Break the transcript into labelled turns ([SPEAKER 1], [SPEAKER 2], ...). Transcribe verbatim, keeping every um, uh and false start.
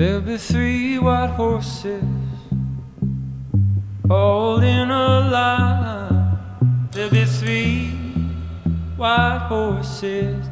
[SPEAKER 1] There'll be three white horses all in a line. There'll be three white horses